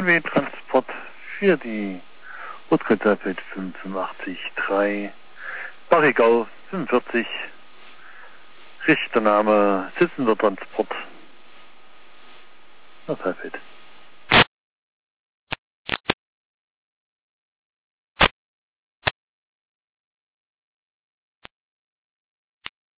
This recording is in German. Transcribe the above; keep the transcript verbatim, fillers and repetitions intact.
W-Transport für die Rotkohlzeit fünfundachtzig drei, Bachigau fünfundvierzig, Richtername Sitzender Transport, Nordhalbfeld.